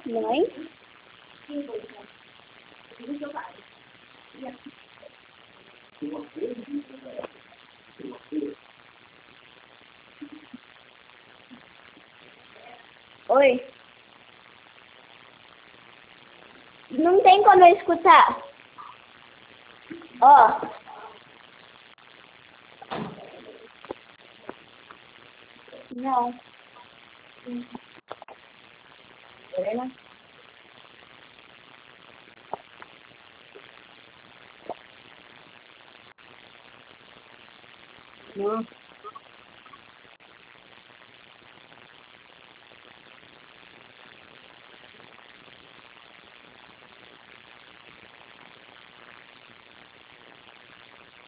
Mãe? Oi? Não tem como eu escutar. Ó. Não. Serena? Não.